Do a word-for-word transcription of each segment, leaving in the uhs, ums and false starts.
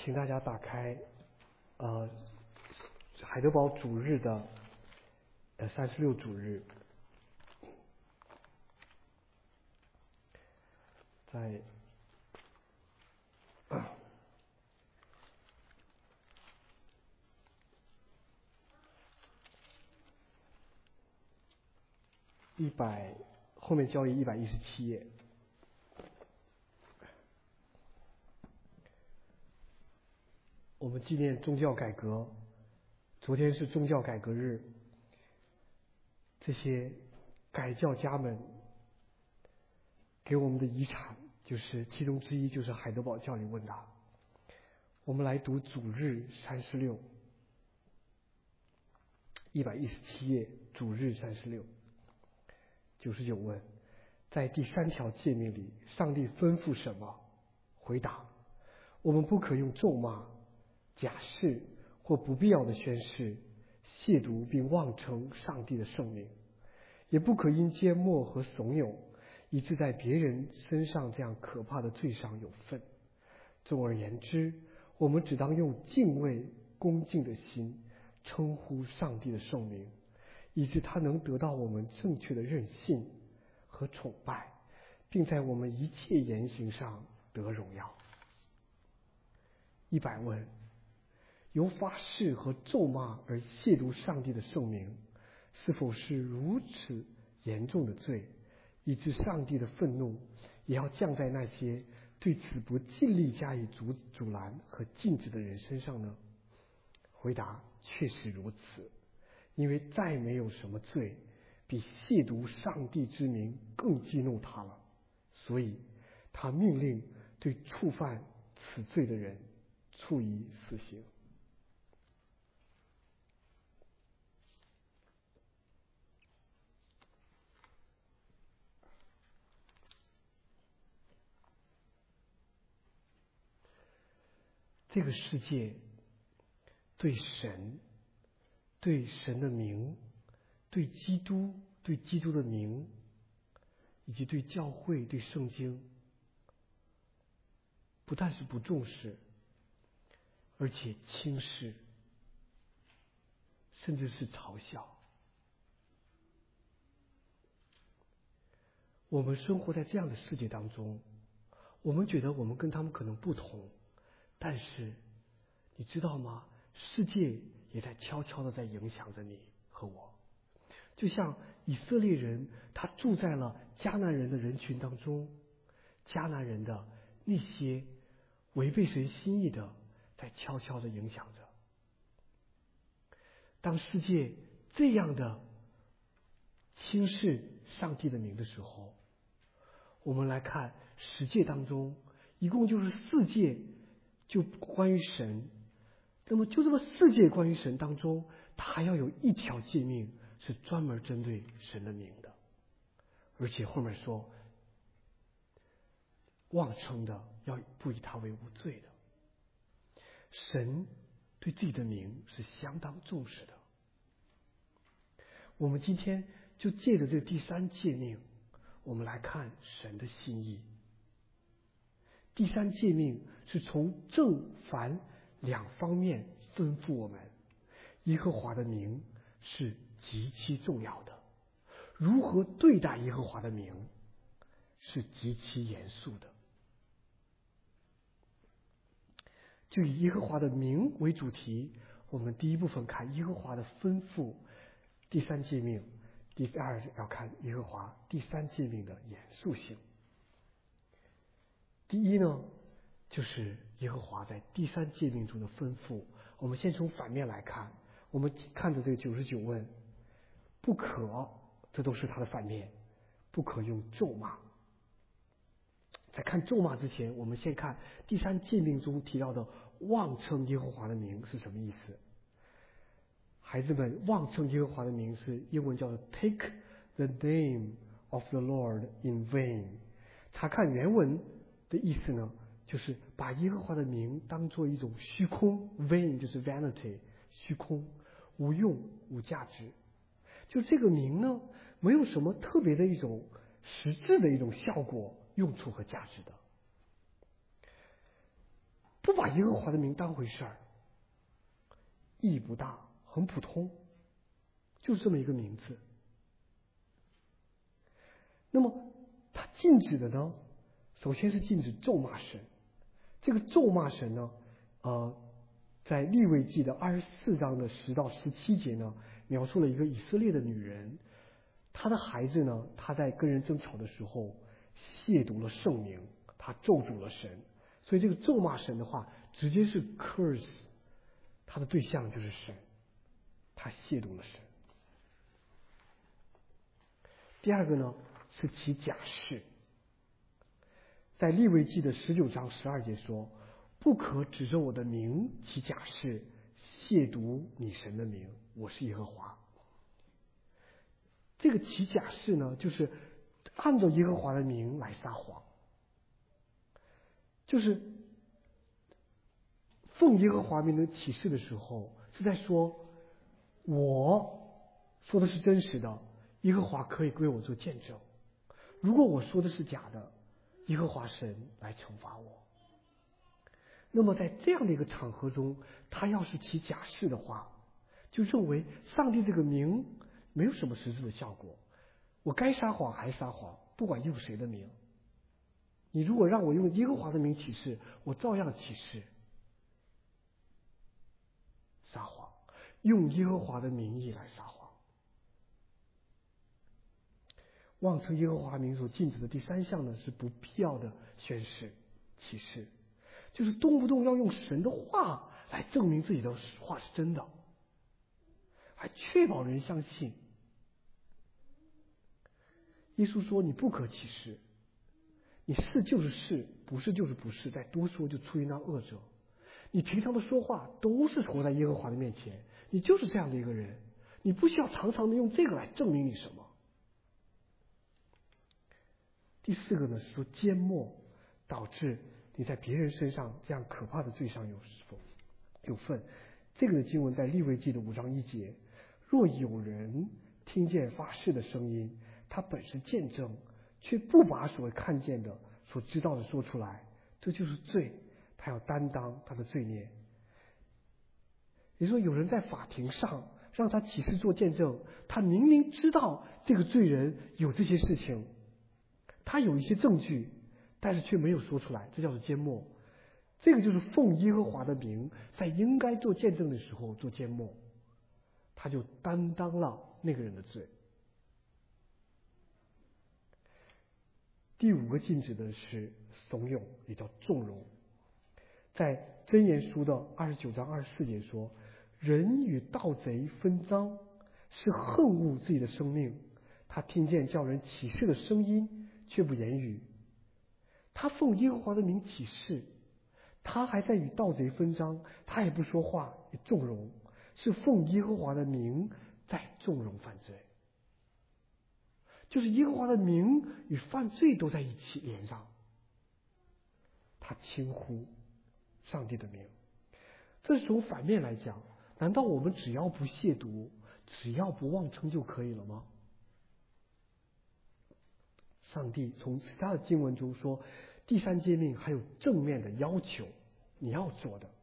请大家打开呃海德堡主日的呃三十六主日，在一百后面交易一百一十七页。我们纪念宗教改革，昨天是宗教改革日，这些改教家们给我们的遗产，就是其中之一就是海德堡教理问答。我们来读主日三十六，一百一十七页，主日三十六，九十九问，在第三条诫命里，上帝吩咐什么？回答：我们不可用咒骂、假释或不必要的宣誓亵渎并妄称上帝的圣名，也不可因缄默和怂恿以致在别人身上这样可怕的罪上有份。总而言之，我们只当用敬畏恭敬的心称呼上帝的圣名，以致他能得到我们正确的认信和崇拜，并在我们一切言行上得荣耀。一百问，由发誓和咒骂而亵渎上帝的圣名，是否是如此严重的罪，以致上帝的愤怒也要降在那些对此不尽力加以阻阻拦和禁止的人身上呢？回答：确实如此，因为再没有什么罪比亵渎上帝之名更激怒他了，所以他命令对触犯此罪的人处以死刑。这个世界对神、对神的名、对基督、对基督的名，以及对教会、对圣经，不但是不重视，而且轻视，甚至是嘲笑。我们生活在这样的世界当中，我们觉得我们跟他们可能不同，但是你知道吗？世界也在悄悄的在影响着你和我。就像以色列人，他住在了迦南人的人群当中，迦南人的那些违背神心意的，在悄悄的影响着。当世界这样的轻视上帝的名的时候，我们来看十诫当中，一共就是四诫，就关于神。那么就这么四诫关于神当中，它还要有一条诫命是专门针对神的名的，而且后面说，妄称的要不以他为无罪的。神对自己的名是相当重视的。我们今天就借着这第三诫命，我们来看神的心意。第三诫命是从正反两方面吩咐我们，耶和华的名是极其重要的，如何对待耶和华的名是极其严肃的。就以耶和华的名为主题，我们第一部分看耶和华的吩咐，第三诫命；第二要看耶和华第三诫命的严肃性。第一呢，就是耶和华在第三诫命中的吩咐。我们先从反面来看，我们看着这个九十九问，不可，这都是它的反面，不可用咒骂。在看咒骂之前，我们先看第三诫命中提到的妄称耶和华的名是什么意思。孩子们，妄称耶和华的名是英文叫做 take the name of the Lord in vain。 查看原文的意思呢，就是把耶和华的名当作一种虚空， vain 就是 vanity， 虚空，无用无价值。就这个名呢，没有什么特别的一种实质的一种效果、用处和价值的。 不把耶和华的名当回事儿，意义不大，很普通，就是这么一个名字。那么他禁止的呢，首先是禁止咒骂神。这个咒骂神呢，呃，在利未记的二十四章的十到十七节呢，描述了一个以色列的女人，她的孩子呢，她在跟人争吵的时候亵渎了圣名，她咒诅了神。所以这个咒骂神的话，直接是 curse， 他的对象就是神，他亵渎了神。第二个呢，是起假誓。在利未记的十九章十二节说，不可指着我的名起假誓，亵渎你神的名，我是耶和华。这个起假誓呢，就是按照耶和华的名来撒谎，就是奉耶和华名的起誓的时候，是在说我说的是真实的，耶和华可以归我做见证。如果我说的是假的，耶和华神来惩罚我。那么在这样的一个场合中，他要是起假誓的话，就认为上帝这个名没有什么实质的效果，我该撒谎还撒谎，不管用谁的名。你如果让我用耶和华的名起誓，我照样起誓。撒谎，用耶和华的名义来撒谎。妄称耶和华名所禁止的第三项呢，是不必要的宣誓起誓，就是动不动要用神的话来证明自己的话是真的，还确保人相信。耶稣说你不可起誓，你是就是是，不是就是不是，再多说就出于那恶者。你平常的说话都是活在耶和华的面前，你就是这样的一个人，你不需要常常的用这个来证明你什么。第四个呢，是说缄默导致你在别人身上这样可怕的罪上有有份。这个的经文在利未记的五章一节，若有人听见发誓的声音，他本是见证，却不把所看见的所知道的说出来，这就是罪，他要担当他的罪孽。也就是说，有人在法庭上让他起誓做见证，他明明知道这个罪人有这些事情，他有一些证据，但是却没有说出来，这叫做缄默。这个就是奉耶和华的名，在应该做见证的时候做缄默，他就担当了那个人的罪。第五个禁止的是怂恿，也叫纵容。在箴言书的二十九章二十四节说，人与盗贼分赃，是恨恶自己的生命。他听见叫人起誓的声音，却不言语。他奉耶和华的名起誓，他还在与盗贼分赃，他也不说话，也纵容，是奉耶和华的名在纵容犯罪。就是耶和华的名与犯罪都在一起连上，他轻忽上帝的名。这是从反面来讲，难道我们只要不亵渎，只要不妄称就可以了吗？上帝从其他的经文中说，第三诫命还有正面的要求你要做的。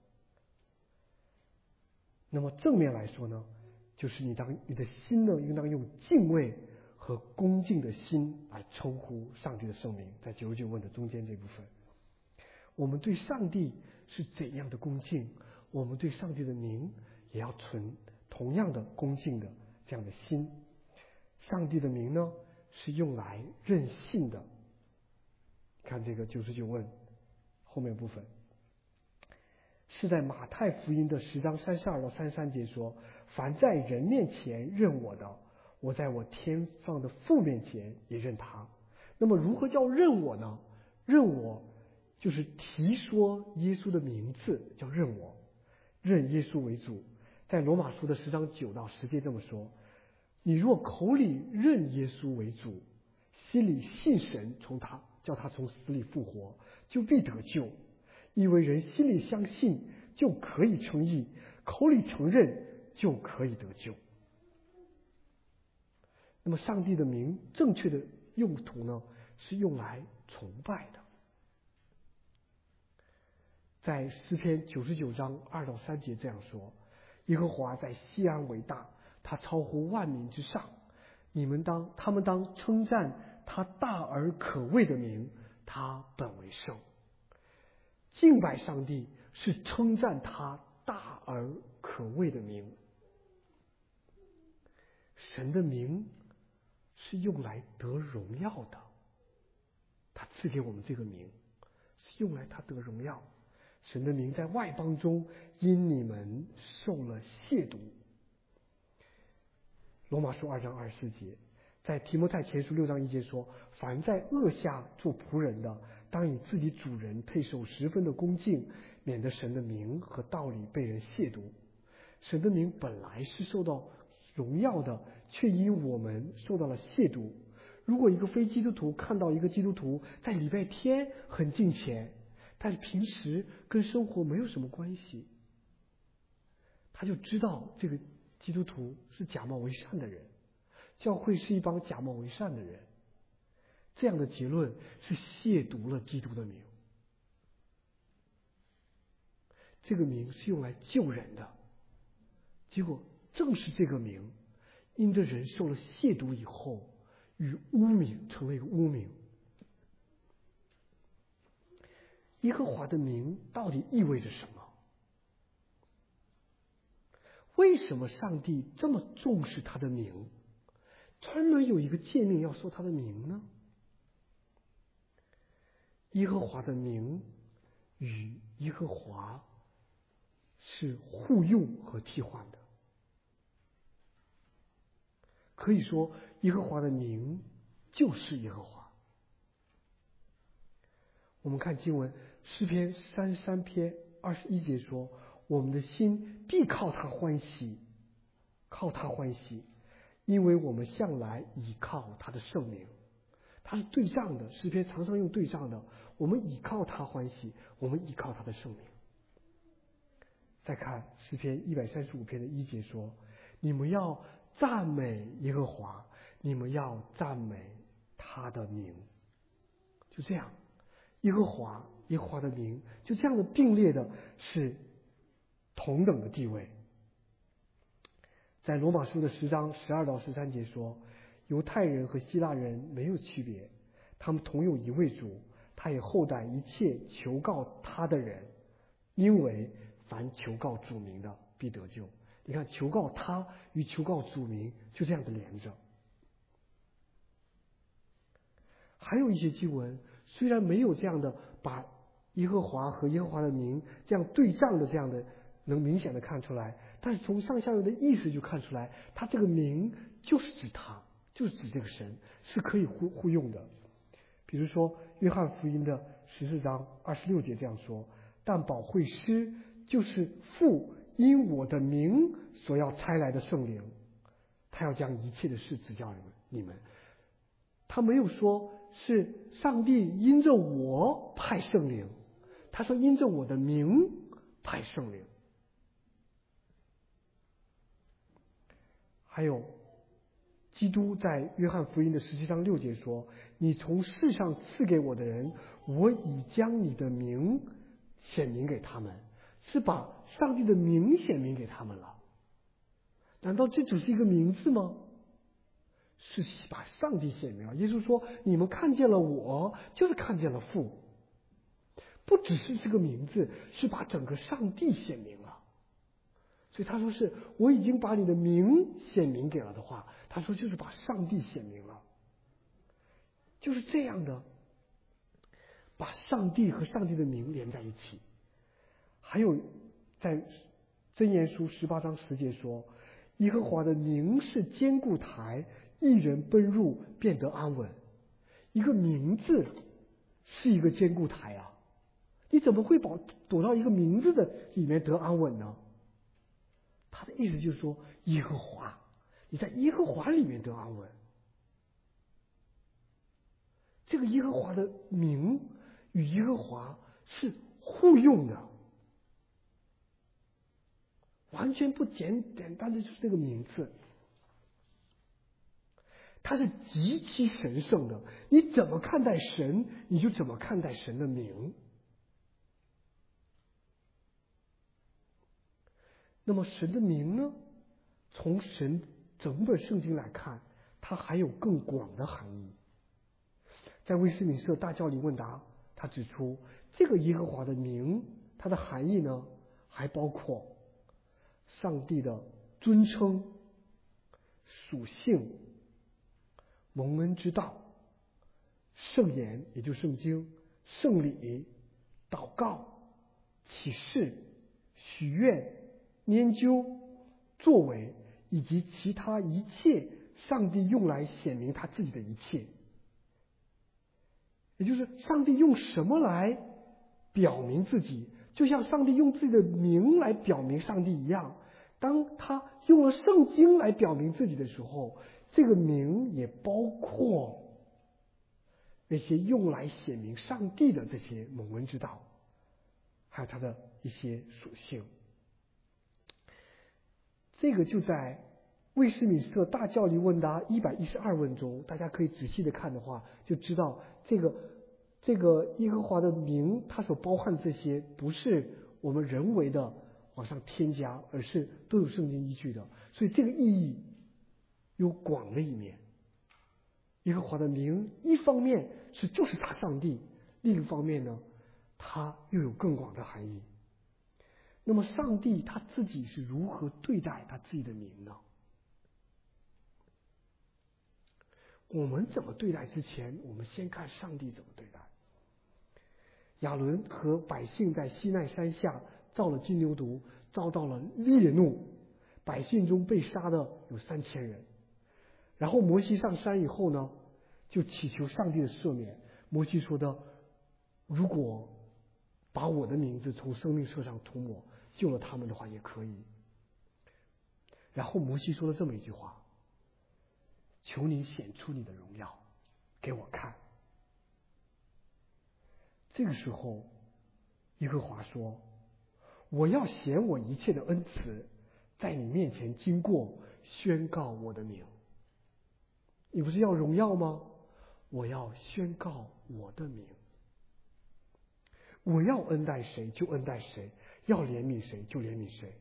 那么正面来说呢，就是你当你的心呢，应当用敬畏和恭敬的心来称呼上帝的圣名。在九十九问的中间这部分，我们对上帝是怎样的恭敬，我们对上帝的名也要存同样的恭敬的这样的心。上帝的名呢，是用来任性的。看这个九十九问后面部分，是在马太福音的十章三十二到三十三节说，凡在人面前认我的，我在我天上的父面前也认他。那么如何叫认我呢？认我就是提说耶稣的名字，叫认我，认耶稣为主。在罗马书的十章九到十节这么说，你若口里认耶稣为主，心里信神从他叫他从死里复活，就必得救。因为人心里相信就可以称义，口里承认就可以得救。那么上帝的名正确的用途呢，是用来崇拜的。 在诗篇九十九章二到三节这样说：耶和华在西安为大，他超乎万民之上。你们当他们当称赞他大而可畏的名，他本为圣。敬拜上帝是称赞他大而可畏的名。神的名是用来得荣耀的，他赐给我们这个名是用来他得荣耀。神的名在外邦中因你们受了亵渎。罗马书二章二十四节，在提摩太前书六章一节说：凡在恶下做仆人的，当以自己主人配受十分的恭敬，免得神的名和道理被人亵渎。神的名本来是受到荣耀的，却因我们受到了亵渎。如果一个非基督徒看到一个基督徒在礼拜天很敬虔，但是平时跟生活没有什么关系，他就知道这个基督徒是假冒为善的人，教会是一帮假冒为善的人。这样的结论是亵渎了基督的名。这个名是用来救人的，结果正是这个名因着人受了亵渎以后，与污名成了一个污名。耶和华的名到底意味着什么？为什么上帝这么重视他的名，专门有一个诫命要说他的名呢？耶和华的名与耶和华是互用和替换的。可以说耶和华的名就是耶和华。我们看经文诗篇三十三篇二十一节说：我们的心必靠他欢喜，靠他欢喜，因为我们向来倚靠他的圣名。它是对仗的，诗篇常常用对仗的。我们倚靠他欢喜，我们倚靠他的圣名。再看诗篇一百三十五篇的一节说：你们要赞美耶和华，你们要赞美他的名。就这样，耶和华耶和华的名就这样的并列的是同等的地位。在罗马书的十章十二到十三节说：犹太人和希腊人没有区别，他们同有一位主，他也厚待一切求告他的人，因为凡求告主名的必得救。你看，求告他与求告主名就这样的连着。还有一些经文虽然没有这样的把耶和华和耶和华的名这样对仗的这样的能明显的看出来，但是从上下文的意思就看出来，他这个名就是指他，就是指这个神，是可以互互用的。比如说约翰福音的十四章二十六节这样说：但保惠师就是父因我的名所要差来的圣灵，他要将一切的事指教你们。他没有说是上帝因着我派圣灵，他说因着我的名派圣灵。还有基督在约翰福音的十七章六节说：你从世上赐给我的人，我已将你的名显明给他们，是把上帝的名显明给他们了。难道这只是一个名字吗？是把上帝显明了。耶稣说：你们看见了我，就是看见了父。不只是这个名字，是把整个上帝显明了。所以他说是我已经把你的名显明给了的话，他说就是把上帝显明了。就是这样的，把上帝和上帝的名连在一起。还有在箴言书十八章十节说：耶和华的名是坚固台，一人奔入便得安稳。一个名字是一个坚固台啊，你怎么会保躲到一个名字的里面得安稳呢？他的意思就是说，耶和华，你在耶和华里面得安稳。这个耶和华的名与耶和华是互用的，完全不简简单的就是这个名字，它是极其神圣的。你怎么看待神，你就怎么看待神的名。 那么神的名呢，从神整本圣经来看，它还有更广的含义。在威斯敏斯特大教理问答，他指出这个耶和华的名，它的含义呢，还包括上帝的尊称、属性、蒙恩之道、圣言，也就是圣经、圣礼、祷告、启示、许愿、研究、作为，以及其他一切上帝用来显明他自己的一切。也就是上帝用什么来表明自己，就像上帝用自己的名来表明上帝一样。当他用了圣经来表明自己的时候，这个名也包括那些用来显明上帝的这些蒙恩之道，还有他的一些属性。这个就在威斯敏斯特大教理问答一百一十二问中，大家可以仔细的看的话，就知道这个这个耶和华的名，它所包含这些不是我们人为的往上添加，而是都有圣经依据的。所以这个意义有广的一面。耶和华的名一方面是就是他上帝，另一方面呢，它又有更广的含义。那么上帝他自己是如何对待他自己的名呢？我们怎么对待之前，我们先看上帝怎么对待。亚伦和百姓在西奈山下造了金牛犊，遭到了烈怒，百姓中被杀的有三千人。然后摩西上山以后呢，就祈求上帝的赦免。摩西说的，如果把我的名字从生命册上涂抹，救了他们的话也可以。然后摩西说了这么一句话，求你显出你的荣耀给我看。这个时候耶和华说，我要显我一切的恩慈在你面前经过，宣告我的名。你不是要荣耀吗？我要宣告我的名。我要恩待谁就恩待谁，要怜悯谁就怜悯谁。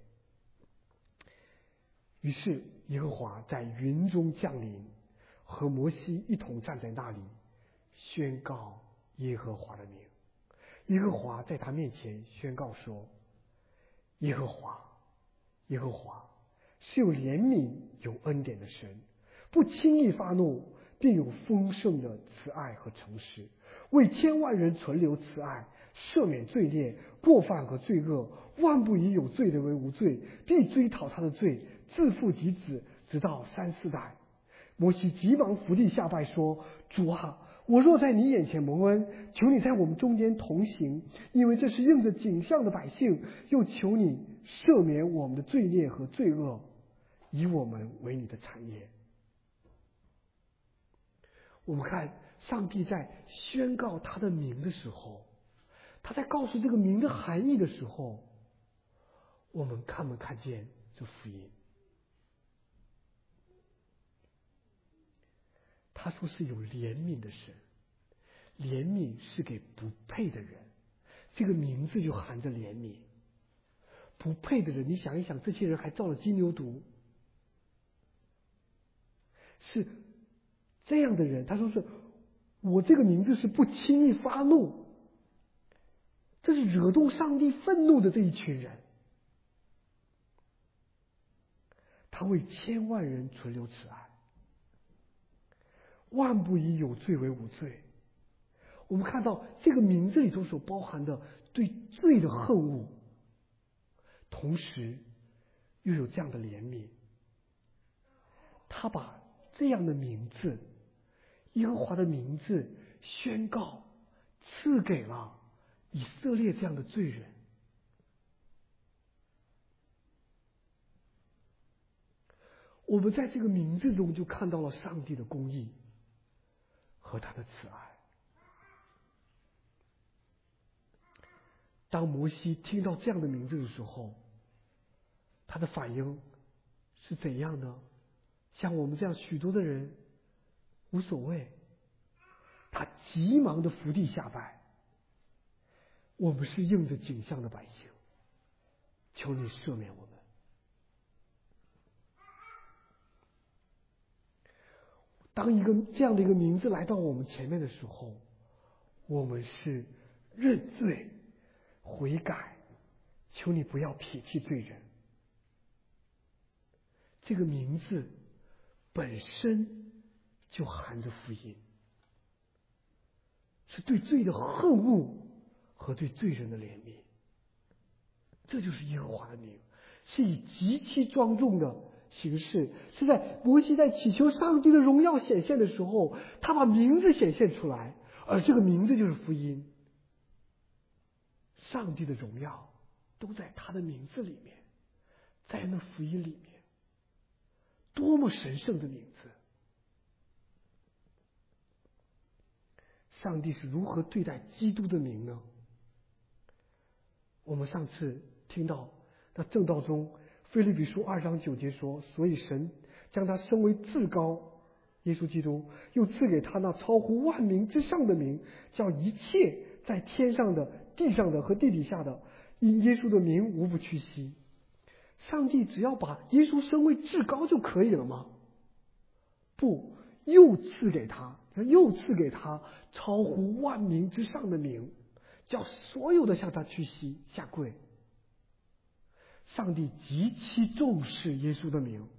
于是耶和华在云中降临，和摩西一同站在那里，宣告耶和华的名。耶和华在他面前宣告说，耶和华耶和华是有怜悯有恩典的神，不轻易发怒，并有丰盛的慈爱和诚实，为千万人存留慈爱，赦免罪孽过犯和罪恶，万不以有罪的为无罪，必追讨他的罪，自父及子，直到三四代。摩西急忙伏地下拜说，主啊，我若在你眼前蒙恩，求你在我们中间同行，因为这是应着景象的百姓，又求你赦免我们的罪孽和罪恶，以我们为你的产业。我们看上帝在宣告他的名的时候，他在告诉这个名的含义的时候，我们看没看见这福音？他说是有怜悯的神，怜悯是给不配的人，这个名字就含着怜悯。不配的人，你想一想，这些人还造了金牛犊，是这样的人，他说是我这个名字是不轻易发怒，这是惹动上帝愤怒的这一群人。他为千万人存留慈爱，万不以有罪为无罪。我们看到这个名字里头所包含的对罪的恨恶，同时又有这样的怜悯。他把这样的名字，耶和华的名字宣告赐给了以色列这样的罪人。我们在这个名字中就看到了上帝的公义和他的慈爱。当摩西听到这样的名字的时候，他的反应是怎样呢？像我们这样许多的人无所谓，他急忙的伏地下拜。我们是应着景象的百姓，求你赦免我们， 当一个这样的一个名字来到我们前面的时候，我们是认罪悔改，求你不要撇弃罪人。这个名字本身就含着福音，是对罪的恨恶和对罪人的怜悯。这就是耶和华的名，是以极其庄重的形式，是在摩西在祈求上帝的荣耀显现的时候，他把名字显现出来，而这个名字就是福音。上帝的荣耀都在他的名字里面，在那福音里面，多么神圣的名字！上帝是如何对待基督的名呢？我们上次听到那正道中腓立比书二章九节说，所以神将他升为至高，耶稣基督又赐给他那超乎万名之上的名，叫一切在天上的、地上的和地底下的，因耶稣的名无不屈膝。上帝只要把耶稣升为至高就可以了吗？不，又赐给他，又赐给他超乎万名之上的名，叫所有的向他屈膝下跪。上帝极其重视耶稣的名，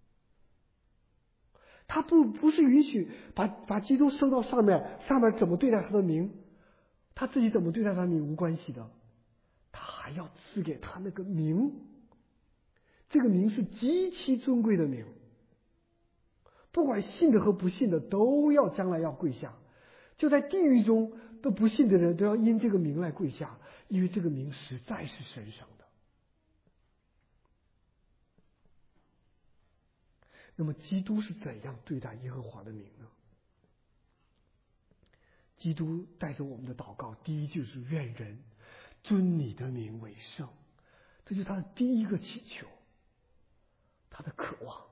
他不不是允许把把基督升到上面，上面怎么对待他的名，他自己怎么对待他的名无关系的，他还要赐给他那个名，这个名是极其尊贵的名，不管信的和不信的都要将来要跪下，就在地狱中都不信的人都要因这个名来跪下，因为这个名实在是神圣的。那么基督是怎样对待耶和华的名呢？基督带着我们的祷告，第一句是愿人尊你的名为圣，这就是他的第一个祈求，他的渴望。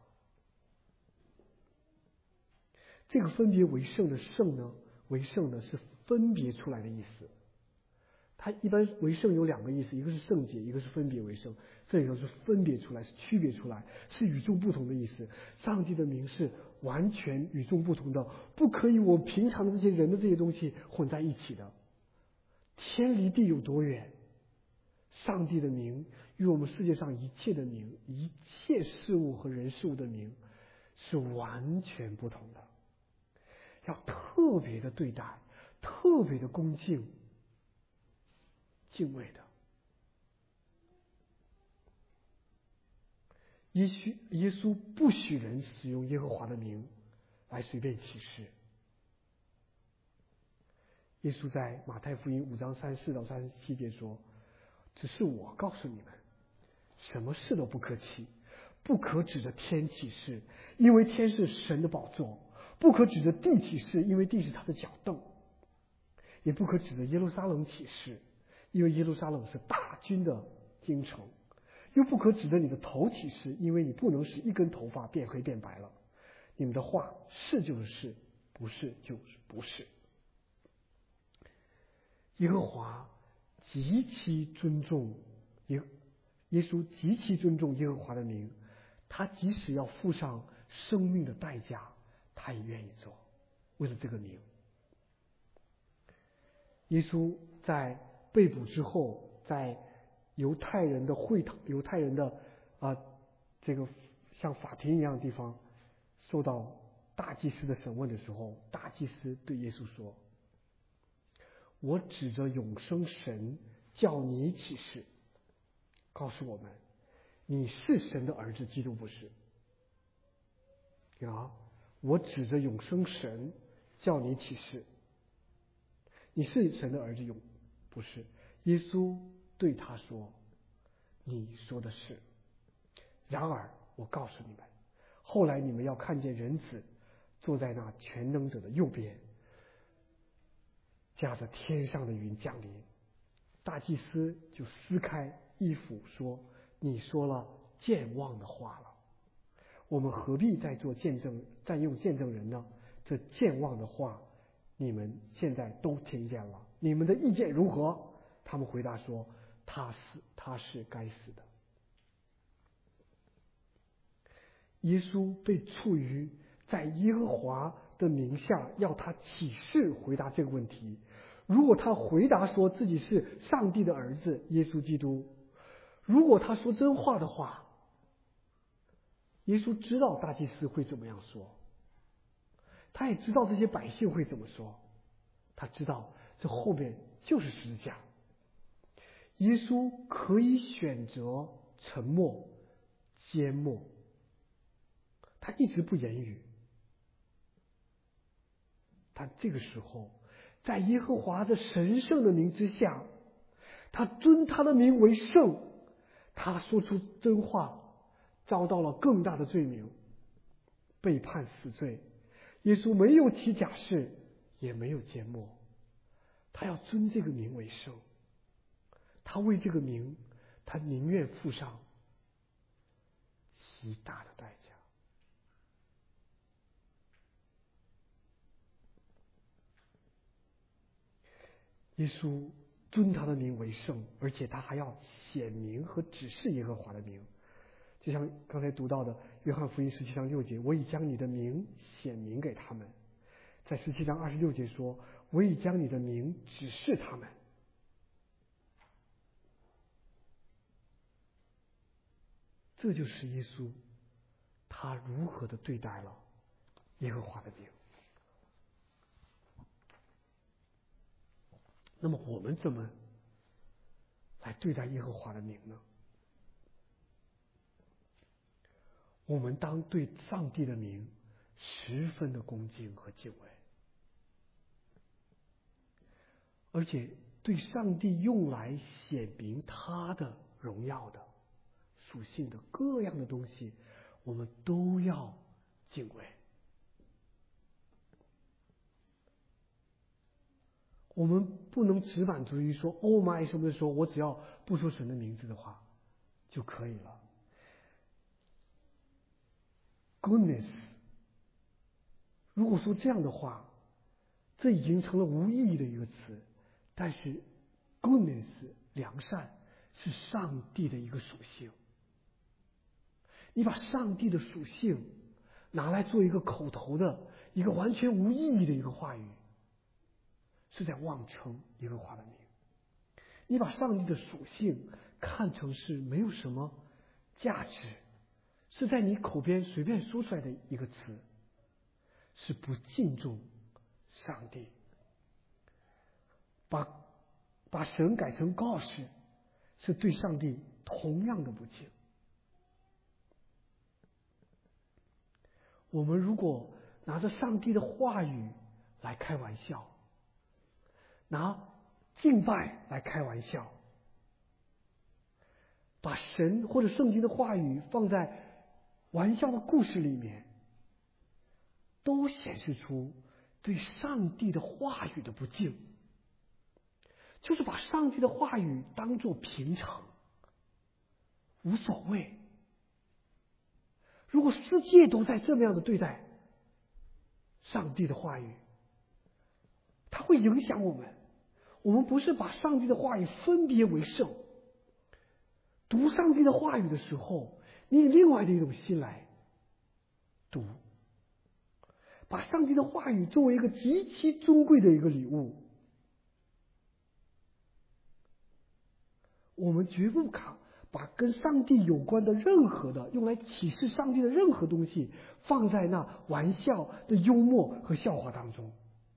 这个分别为圣的圣呢，为圣呢是分别出来的意思。它一般为圣有两个意思，一个是圣洁，一个是分别为圣。这里头是分别出来，是区别出来，是与众不同的意思。上帝的名是完全与众不同的，不可以我平常的这些人的这些东西混在一起的。天离地有多远，上帝的名与我们世界上一切的名、一切事物和人事物的名是完全不同的，要特别的对待，特别的恭敬敬畏的。耶稣耶稣不许人使用耶和华的名来随便起誓。耶稣在马太福音五章三十四到三十七节说，只是我告诉你们，什么事都不可起，不可指着天起誓，因为天是神的宝座，不可指着地起誓，因为地是他的脚凳，也不可指着耶路撒冷起誓，因为耶路撒冷是大军的京城，又不可指着你的头起誓，因为你不能使一根头发变黑变白了。你们的话是就是是，不是就是不是。耶和华极其尊重耶耶稣极其尊重耶和华的名，他即使要付上生命的代价，他也愿意做，为了这个名。耶稣在被捕之后，在犹太人的会堂、犹太人的啊、呃、这个像法庭一样的地方，受到大祭司的审问的时候，大祭司对耶稣说：“我指着永生神叫你起誓，告诉我们你是神的儿子，基督不是。”啊，我指着永生神叫你起誓，你是神的儿子，永不是。耶稣对他说：“你说的是。然而我告诉你们，后来你们要看见人子坐在那全能者的右边，驾着天上的云降临。”大祭司就撕开衣服说：“你说了健忘的话了，我们何必再做见证、再用见证人呢？这健忘的话，你们现在都听见了，你们的意见如何？”他们回答说：“他死，他是该死的。”耶稣被处于在耶和华的名下要他起誓回答这个问题。如果他回答说自己是上帝的儿子耶稣基督，如果他说真话的话，耶稣知道大祭司会怎么样说，他也知道这些百姓会怎么说，他知道这后面就是十字架。耶稣可以选择沉默、缄默，他一直不言语。但这个时候，在耶和华的神圣的名之下，他尊他的名为圣，他说出真话，遭到了更大的罪名，被判死罪。耶稣没有提假释，也没有缄默，他要尊这个名为圣，他为这个名，他宁愿付上极大的代价。耶稣尊他的名为圣，而且他还要显明和指示耶和华的名。就像刚才读到的约翰福音十七章六节，我已将你的名显明给他们。在十七章二十六节说，我已将你的名指示他们。这就是耶稣他如何的对待了耶和华的名。那么我们怎么来对待耶和华的名呢？我们当对上帝的名十分的恭敬和敬畏，而且对上帝用来显明他的荣耀的属性的各样的东西，我们都要敬畏。我们不能只满足于说 Oh my 什么的时候，我只要不说神的名字的话就可以了。Goodness， 如果说这样的话，这已经成了无意义的一个词。但是 goodness 良善是上帝的一个属性。你把上帝的属性拿来做一个口头的一个完全无意义的一个话语，是在妄称耶和华的名。你把上帝的属性看成是没有什么价值，是在你口边随便说出来的一个词，是不敬重上帝。把把神改成 God， 是对上帝同样的不敬。我们如果拿着上帝的话语来开玩笑，拿敬拜来开玩笑，把神或者圣经的话语放在玩笑的故事里面，都显示出对上帝的话语的不敬，就是把上帝的话语当作平常，无所谓。如果世界都在这么样的对待上帝的话语，它会影响我们。我们不是把上帝的话语分别为圣，读上帝的话语的时候，你以另外的一种心来读，把上帝的话语作为一个极其尊贵的一个礼物。我们绝不卡把跟上帝有关的任何的用来启示上帝的任何东西放在那玩笑的幽默和笑话当中。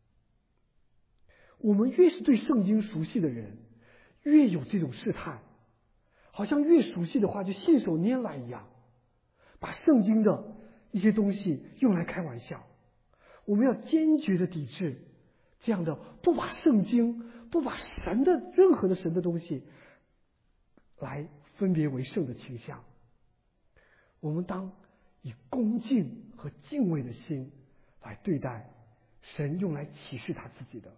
我们越是对圣经熟悉的人，越有这种试探，好像越熟悉的话就信手拈来一样，把圣经的一些东西用来开玩笑。我们要坚决的抵制这样的不把圣经、不把神的任何的神的东西来分别为圣的倾向。我们当以恭敬和敬畏的心来对待神用来启示他自己的。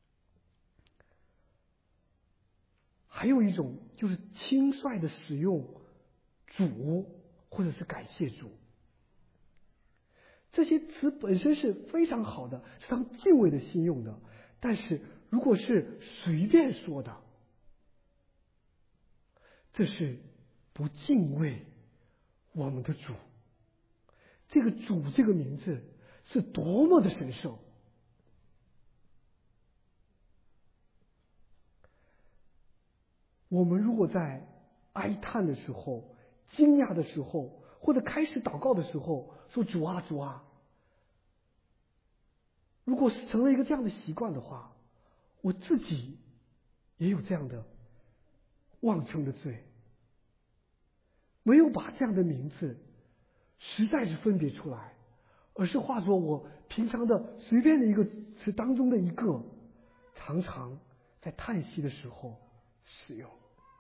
还有一种就是轻率的使用主或者是感谢主，这些词本身是非常好的，是当敬畏的心用的。但是如果是随便说的，这是不敬畏我们的主。这个主这个名字是多么的神圣。我们如果在哀叹的时候、惊讶的时候，或者开始祷告的时候说主啊主啊，如果是成了一个这样的习惯的话，我自己也有这样的妄称的罪，没有把这样的名字实在是分别出来，而是化作我平常的随便的一个词当中的一个，常常在叹息的时候使用。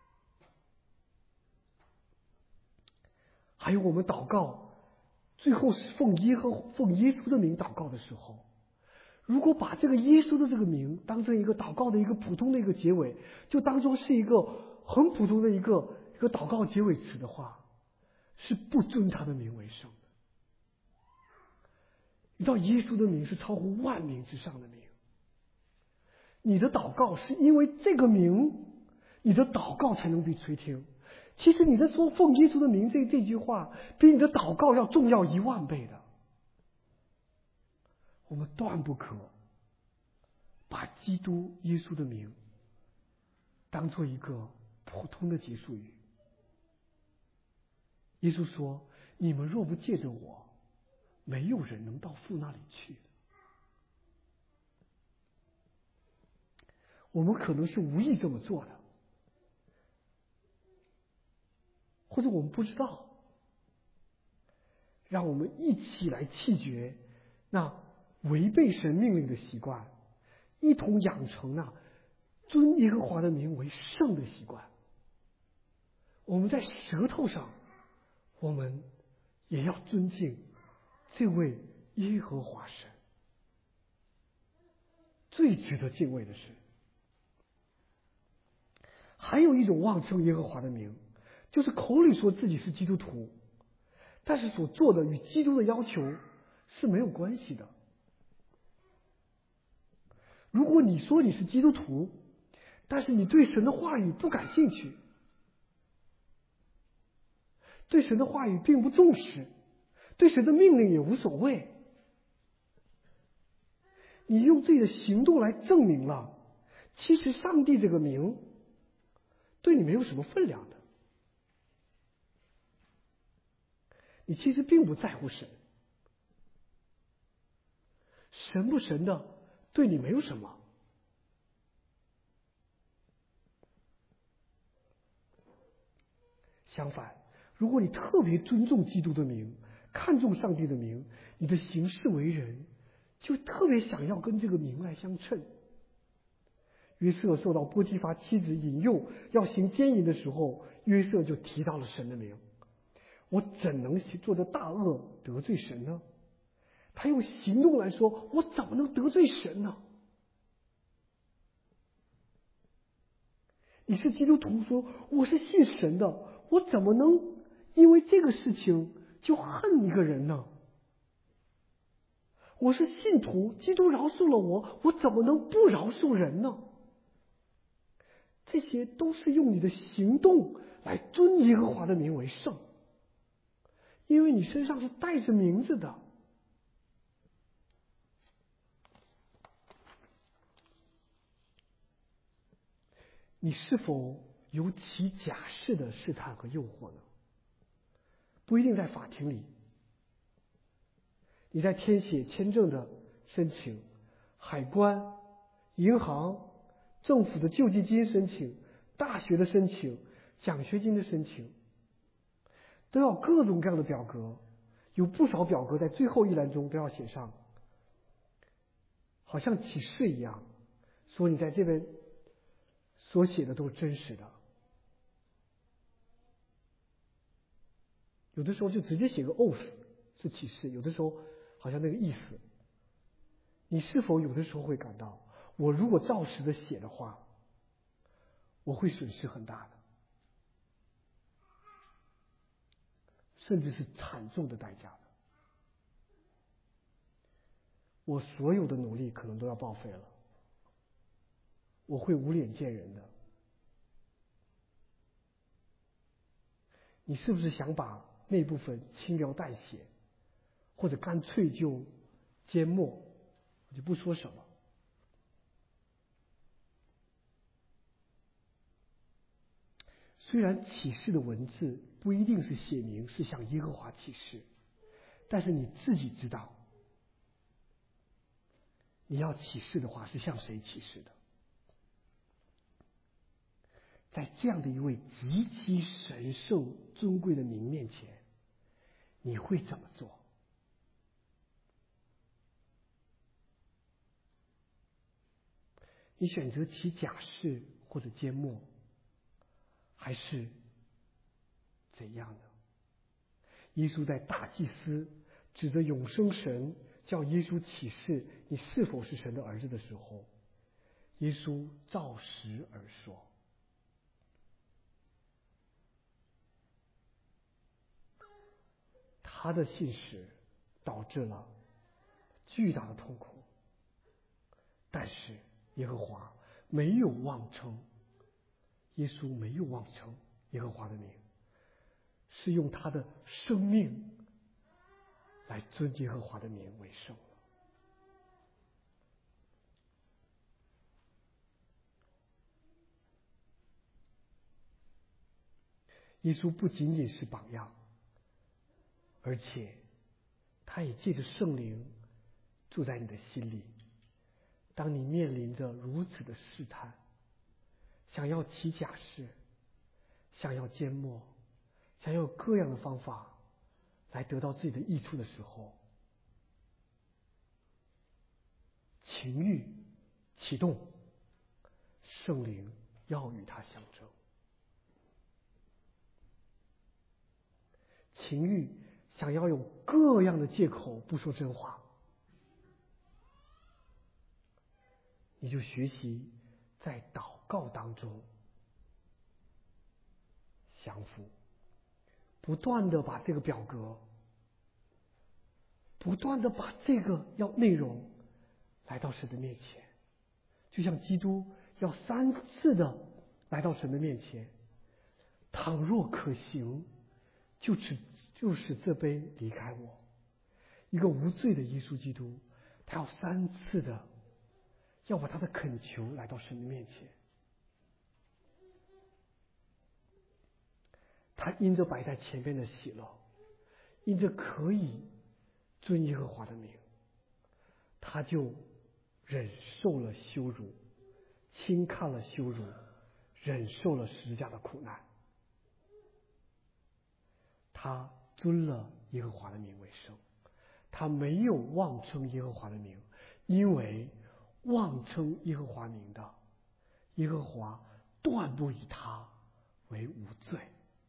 还有我们祷告最后是奉耶和奉耶稣的名祷告的时候，如果把这个耶稣的这个名当成一个祷告的一个普通的一个结尾，就当作是一个很普通的一个一个祷告结尾词的话，是不尊他的名为圣的。你知道耶稣的名是超乎万名之上的名，你的祷告是因为这个名，你的祷告才能被垂听。其实你在说奉耶稣的名这这句话，比你的祷告要重要一万倍的。我们断不可把基督耶稣的名当做一个普通的结束语。耶稣说：“你们若不借着我，没有人能到父那里去。”我们可能是无意这么做的，或者我们不知道。让我们一起来弃绝那违背神命令的习惯，一同养成那尊耶和华的名为圣的习惯。我们在舌头上，我们也要尊敬这位耶和华神。最值得敬畏的是，还有一种妄称耶和华的名，就是口里说自己是基督徒，但是所做的与基督的要求是没有关系的。如果你说你是基督徒，但是你对神的话语不感兴趣，对神的话语并不重视，对神的命令也无所谓，你用自己的行动来证明了，其实上帝这个名对你没有什么分量的。你其实并不在乎神，神不神的对你没有什么。相反，如果你特别尊重基督的名，看重上帝的名，你的行事为人就特别想要跟这个名来相称。约瑟受到波提乏妻子引诱要行奸淫的时候，约瑟就提到了神的名。我怎能做这大恶得罪神呢？他用行动来说，我怎么能得罪神呢？你是基督徒，说我是信神的，我怎么能因为这个事情就恨一个人呢？我是信徒，基督饶恕了我，我怎么能不饶恕人呢？这些都是用你的行动来尊耶和华的名为圣，因为你身上是带着名字的。你是否有起假释的试探和诱惑呢？不一定在法庭里，你在填写签证的申请、海关、银行、政府的救济金申请、大学的申请、奖学金的申请，都要各种各样的表格，有不少表格在最后一栏中都要写上，好像起誓一样，说你在这边所写的都是真实的。有的时候就直接写个 oath 是起誓，有的时候好像那个意思。你是否有的时候会感到，我如果照实的写的话，我会损失很大的，甚至是惨重的代价的。我所有的努力可能都要报废了，我会无脸见人的。你是不是想把那部分轻描淡写，或者干脆就缄默，我就不说什么。虽然启示的文字不一定是写明是向耶和华启示，但是你自己知道，你要启示的话是向谁启示的。在这样的一位极其神圣尊贵的名面前，你会怎么做？你选择起假誓或者缄默，还是怎样的？耶稣在大祭司指着永生神叫耶稣启示你是否是神的儿子的时候，耶稣照实而说。他的信实导致了巨大的痛苦，但是耶和华没有妄称，耶稣没有妄称耶和华的名，是用他的生命来尊耶和华的名为圣了。耶稣不仅仅是榜样，而且他也借着圣灵住在你的心里。当你面临着如此的试探，想要起假誓，想要缄默，想要各样的方法来得到自己的益处的时候，情欲启动，圣灵要与他相争。情欲想要有各样的借口不说真话，你就学习在祷告当中降服，不断的把这个表格，不断的把这个要内容来到神的面前，就像基督要三次的来到神的面前，倘若可行，就只就使这杯离开我。一个无罪的耶稣基督，他要三次的要把他的恳求来到神的面前。他因着摆在前边的喜乐，因着可以尊耶和华的名，他就忍受了羞辱，轻看了羞辱，忍受了十字架的苦难。他尊了耶和华的名为圣，他没有妄称耶和华的名，因为妄称耶和华名的，耶和华断不以他为无罪。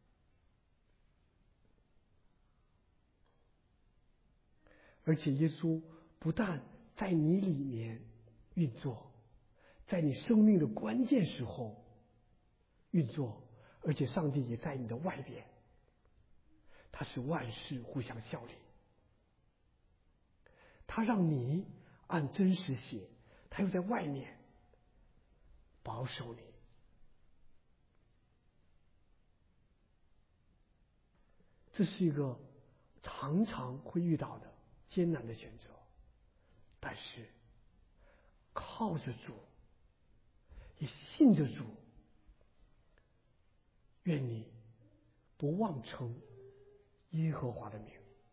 而且耶稣不但在你里面运作，在你生命的关键时候运作，而且上帝也在你的外边，他是万事互相效力。他让你按真实写，他又在外面保守你。这是一个常常会遇到的艰难的选择，但是靠着主，也信着主，愿你不忘称耶和华的名。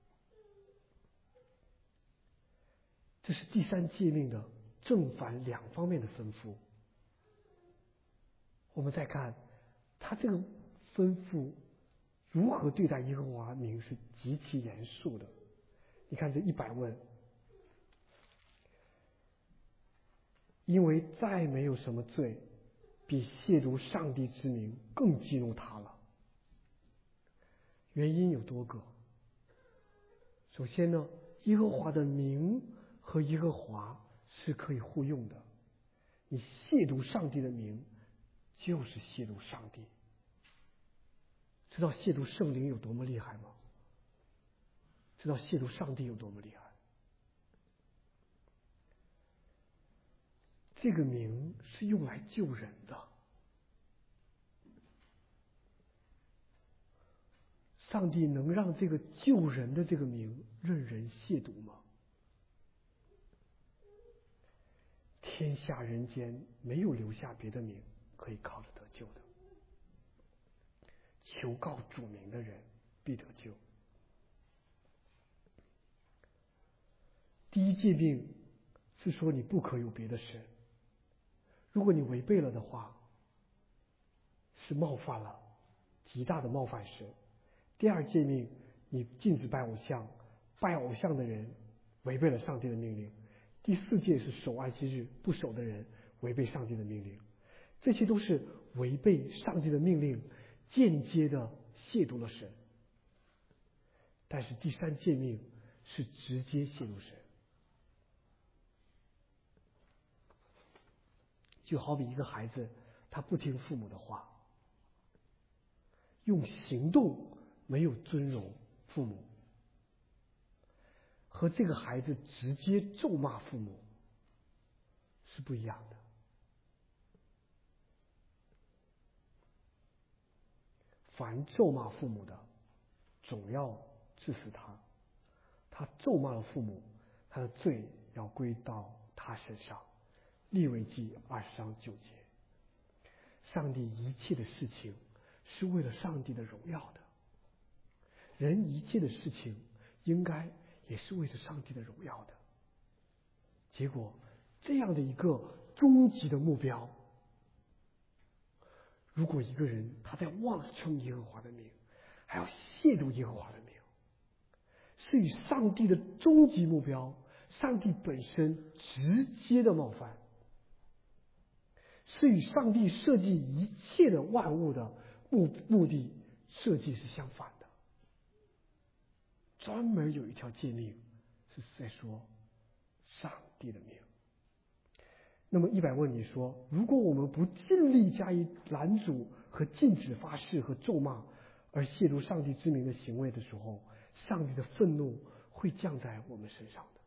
这是第三诫命的正反两方面的吩咐。我们再看他这个吩咐如何对待耶和华名是极其严肃的。你看这一百问，因为再没有什么罪比亵渎上帝之名更激怒他了。原因有多个。首先呢，耶和华的名和耶和华是可以互用的，你亵渎上帝的名就是亵渎上帝。知道亵渎圣灵有多么厉害吗？知道亵渎上帝有多么厉害？这个名是用来救人的，上帝能让这个救人的这个名任人亵渎吗？ 天下人间没有留下别的名可以靠着得救的，求告主名的人必得救。第一诫命是说你不可有别的神，如果你违背了的话，是冒犯了，极大的冒犯神。第二诫命，你禁止拜偶像，拜偶像的人违背了上帝的命令。第四诫是守安息日，不守的人违背上帝的命令。这些都是违背上帝的命令，间接的亵渎了神。但是第三诫命是直接亵渎神。就好比一个孩子，他不听父母的话，用行动没有尊荣父母，和这个孩子直接咒骂父母是不一样的。凡咒骂父母的，总要治死他。他咒骂了父母，他的罪要归到他身上。利未记二十章九节。上帝一切的事情是为了上帝的荣耀的，人一切的事情应该也是为了上帝的荣耀的。结果这样的一个终极的目标，如果一个人他在妄称耶和华的名，还要亵渎耶和华的名，是与上帝的终极目标，上帝本身直接的冒犯，是与上帝设计一切的万物的目目的设计是相反的。专门有一条诫命是在说上帝的名。那么一百问你说，如果我们不尽力加以拦阻和禁止发誓和咒骂而亵渎上帝之名的行为的时候，上帝的愤怒会降在我们身上的。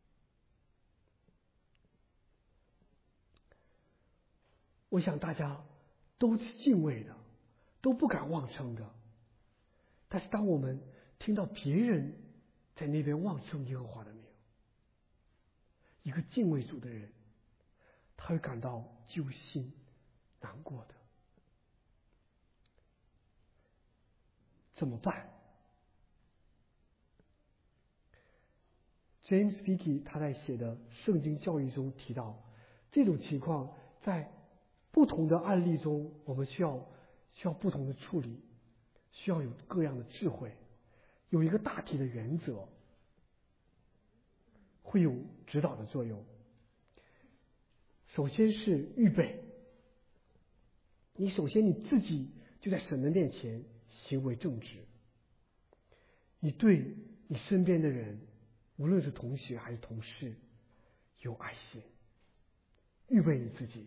我想大家都是敬畏的，都不敢妄称的。但是当我们听到别人在那边妄称耶和华的名，一个敬畏主的人，他会感到揪心难过的。怎么办？ James Vicky 他在写的圣经教义中提到，这种情况在不同的案例中，我们需要需要不同的处理，需要有各样的智慧。有一个大体的原则会有指导的作用。首先是预备，你首先你自己就在神的面前行为正直，你对你身边的人，无论是同学还是同事，有爱心，预备你自己，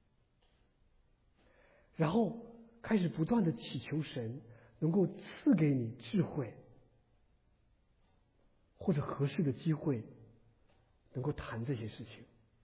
然后开始不断的祈求神能够赐给你智慧，或者合适的机会，能够谈这些事情。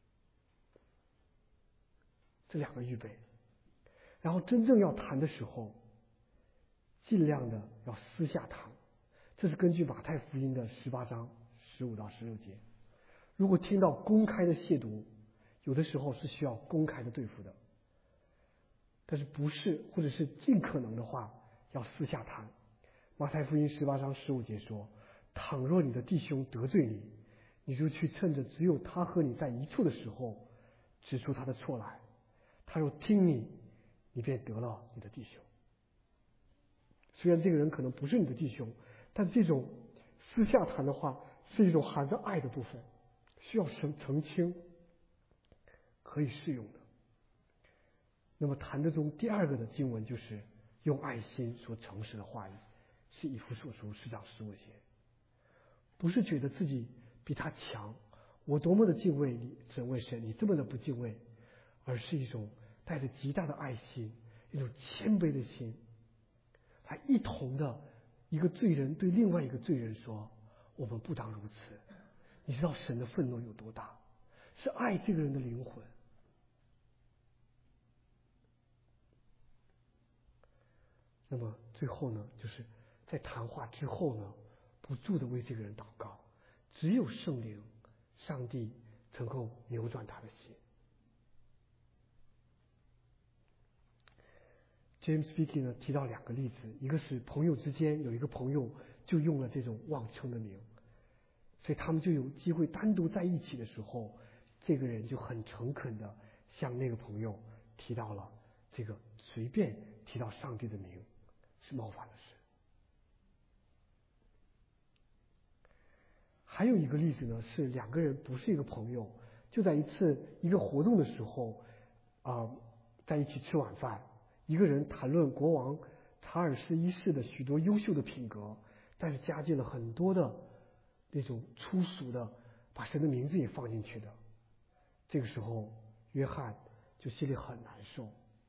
这两个预备，然后真正要谈的时候，尽量的要私下谈。这是根据马太福音的十八章十五到十六节。如果听到公开的亵渎，有的时候是需要公开的对付的，但是不是或者是尽可能的话要私下谈。马太福音十八章十五节说，倘若你的弟兄得罪你，你就去趁着只有他和你在一处的时候指出他的错来，他若听你，你便得了你的弟兄。虽然这个人可能不是你的弟兄，但这种私下谈的话是一种含着爱的部分，需要澄澄清，可以适用的。那么谈的中第二个的经文就是用爱心说诚实的话语，是以弗所书十章十五节。不是觉得自己比他强，我多么的敬畏你，尊畏神，你这么的不敬畏，而是一种带着极大的爱心，一种谦卑的心，来一同的一个罪人对另外一个罪人说，我们不当如此。你知道神的愤怒有多大，是爱这个人的灵魂。那么最后呢，就是在谈话之后呢，不住的为这个人祷告。只有圣灵，上帝能够扭转他的心。 James Vicky 呢提到两个例子，一个是朋友之间有一个朋友就用了这种妄称的名，所以他们就有机会单独在一起的时候，这个人就很诚恳的向那个朋友提到了这个随便提到上帝的名是冒犯的事。还有一个例子呢，是两个人不是一个朋友，就在一次一个活动的时候啊、呃，在一起吃晚饭，一个人谈论国王查尔斯一世的许多优秀的品格，但是加进了很多的那种粗俗的，把神的名字也放进去的。这个时候约翰就心里很难受。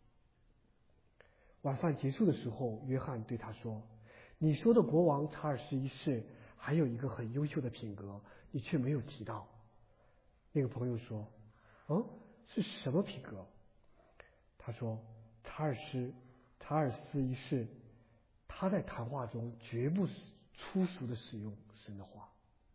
晚饭结束的时候，约翰对他说，你说的国王查尔斯一世还有一个很优秀的品格，你却没有提到。那个朋友说，嗯，是什么品格？他说，查尔斯查尔斯一世他在谈话中绝不粗俗的使用神的话。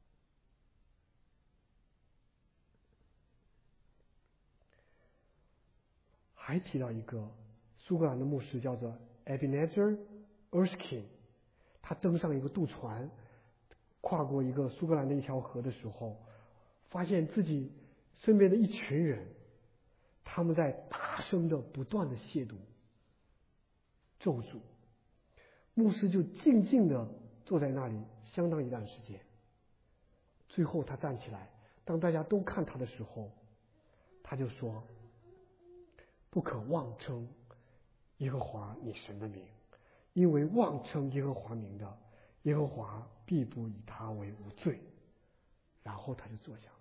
还提到一个苏格兰的牧师叫做 Ebenezer Erskine， 他登上一个渡船，跨过一个苏格兰的一条河的时候，发现自己身边的一群人，他们在大声的不断的亵渎咒诅。牧师就静静的坐在那里相当一段时间，最后他站起来，当大家都看他的时候，他就说，不可妄称耶和华你神的名，因为妄称耶和华名的，耶和华必不以他为无罪。然后他就坐下了。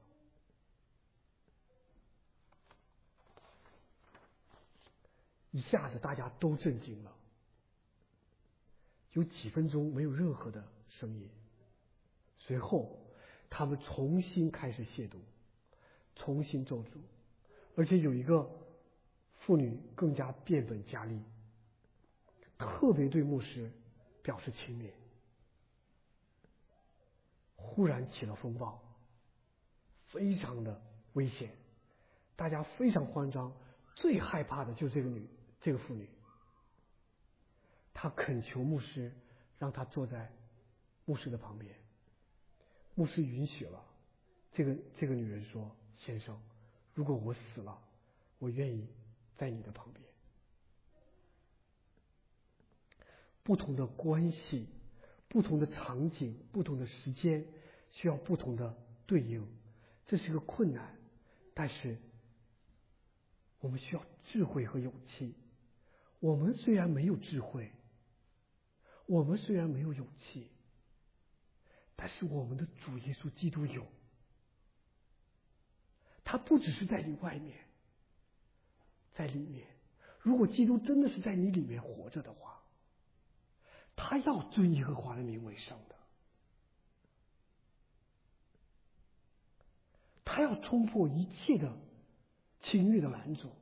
一下子大家都震惊了，有几分钟没有任何的声音。随后他们重新开始亵渎，重新咒诅，而且有一个妇女更加变本加厉，特别对牧师表示轻蔑。忽然起了风暴，非常的危险，大家非常慌张，最害怕的就是这个女这个妇女。她恳求牧师让她坐在牧师的旁边，牧师允许了。这个这个女人说，先生，如果我死了，我愿意在你的旁边。不同的关系，不同的场景，不同的时间，需要不同的对应，这是个困难，但是我们需要智慧和勇气。我们虽然没有智慧，我们虽然没有勇气，但是我们的主耶稣基督有。他不只是在你外面，在里面。如果基督真的是在你里面活着的话，他要尊耶和华的名为圣的，他要冲破一切的侵略的拦阻。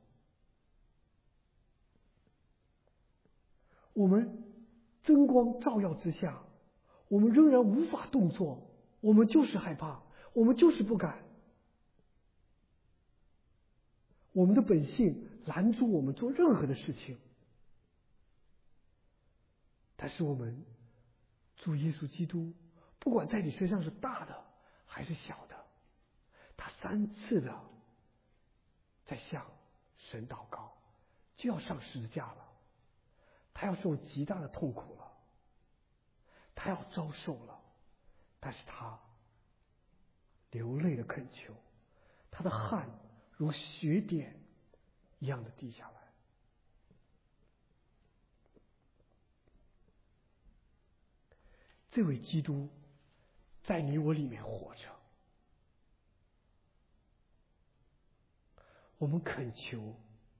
我们真光照耀之下，我们仍然无法动作，我们就是害怕，我们就是不敢。我们的本性拦阻我们做任何的事情，但是我们主耶稣基督，不管在你身上是大的还是小的，他三次的在向神祷告，就要上十字架了，他要受极大的痛苦了，他要遭受了，但是他流泪的恳求，他的汗如雪点一样的滴下来。这位基督在你我里面活着，我们恳求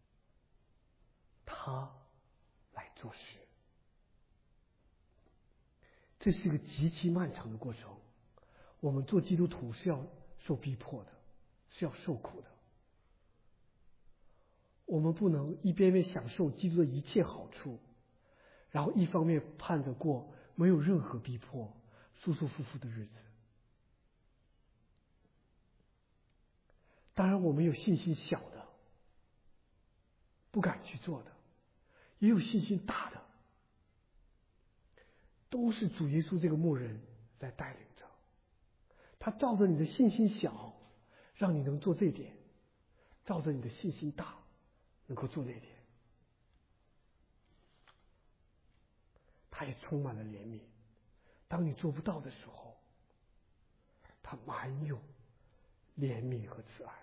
他来做事。这是一个极其漫长的过程，我们做基督徒是要受逼迫的，是要受苦的。我们不能一边边享受基督的一切好处，然后一方面盼着过没有任何逼迫、舒舒服服的日子。当然我们有信心小的，不敢去做的， 也有信心大的，都是主耶稣这个牧人在带领着。他照着你的信心小，让你能做这点；照着你的信心大，能够做那点。他也充满了怜悯，当你做不到的时候，他满有怜悯和慈爱。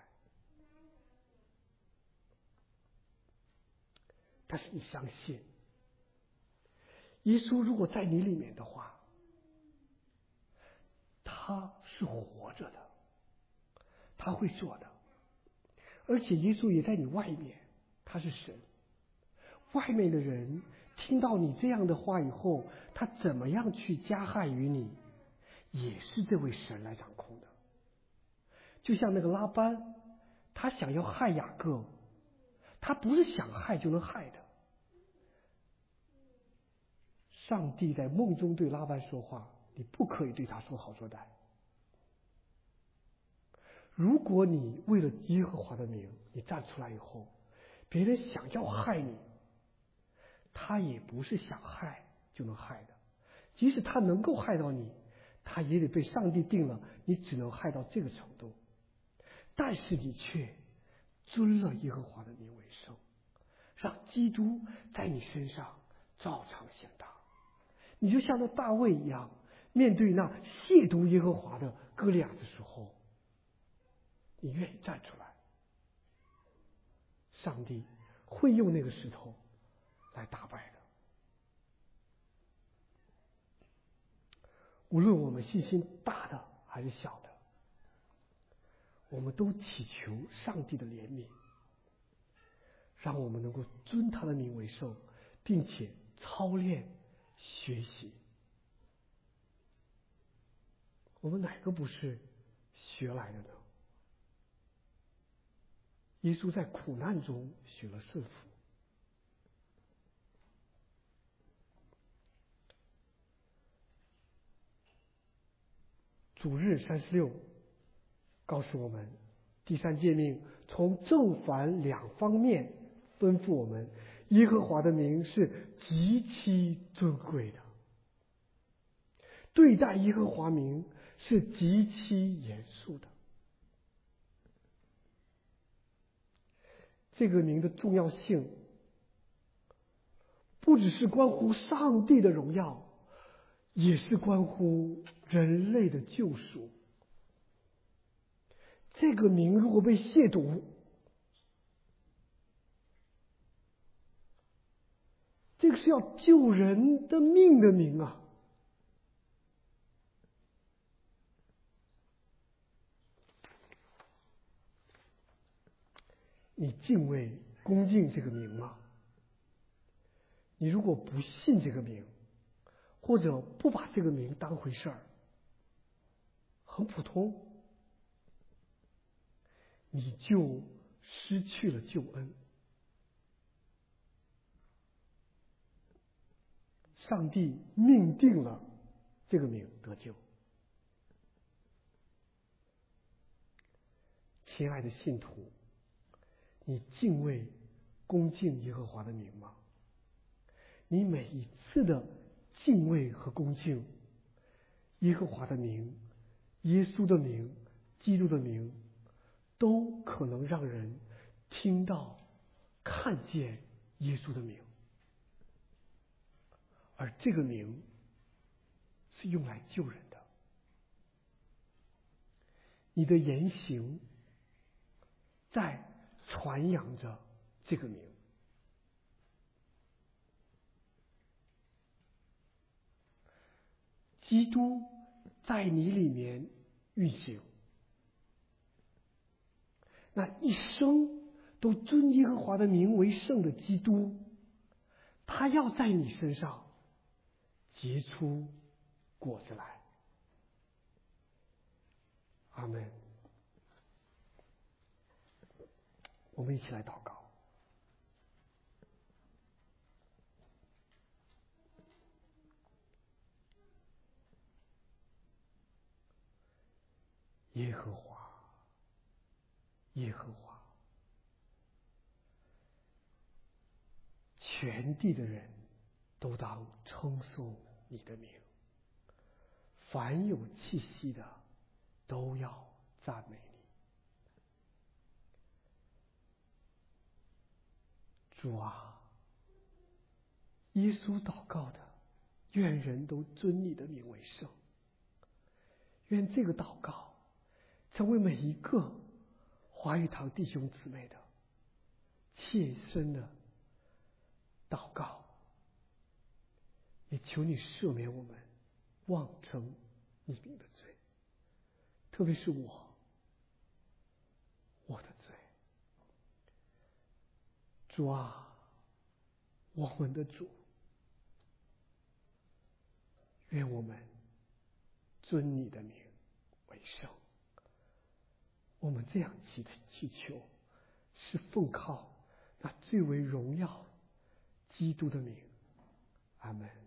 但是你相信，耶稣如果在你里面的话，他是活着的，他会做的。而且耶稣也在你外面，他是神。外面的人听到你这样的话以后，他怎么样去加害于你，也是这位神来掌控的。就像那个拉班，他想要害雅各，他不是想害就能害的。上帝在梦中对拉班说话，你不可以对他说好说歹。如果你为了耶和华的名，你站出来以后，别人想要害你，他也不是想害就能害的。即使他能够害到你，他也得被上帝定了，你只能害到这个程度。但是你却尊了耶和华的名为圣，让基督在你身上照常显大。你就像那大卫一样，面对那亵渎耶和华的歌利亚的时候，你愿意站出来，上帝会用那个石头来打败的。无论我们信心大的还是小的，我们都祈求上帝的怜悯，让我们能够尊他的名为圣，并且操练学习。我们哪个不是学来的呢？耶稣在苦难中学了顺服。主日三十六告诉我们，第三诫命从正反两方面吩咐我们，耶和华的名是极其尊贵的，对待耶和华名是极其严肃的。这个名的重要性，不只是关乎上帝的荣耀，也是关乎人类的救赎。这个名如果被亵渎，这个是要救人的命的名啊！你敬畏恭敬这个名吗？你如果不信这个名，或者不把这个名当回事儿，很普通，你就失去了救恩。上帝命定了这个名得救。亲爱的信徒，你敬畏恭敬耶和华的名吗？你每一次的敬畏和恭敬耶和华的名、耶稣的名、基督的名，都可能让人听到、看见耶稣的名。而这个名是用来救人的。你的言行在传扬着这个名。基督在你里面运行，那一生都尊耶和华的名为圣的基督，他要在你身上结出果子来。阿们。我们一起来祷告。耶和华，耶和华， 全地的人都当称颂你的名，凡有气息的都要赞美你。主啊，耶稣祷告的，愿人都尊你的名为圣。愿这个祷告成为每一个华语堂弟兄姊妹的切身的祷告，也求你赦免我们妄称你名的罪，特别是我我的罪。主啊，我们的主，愿我们尊你的名为圣。我们这样祈祈求，是奉靠那最为荣耀基督的名。阿们。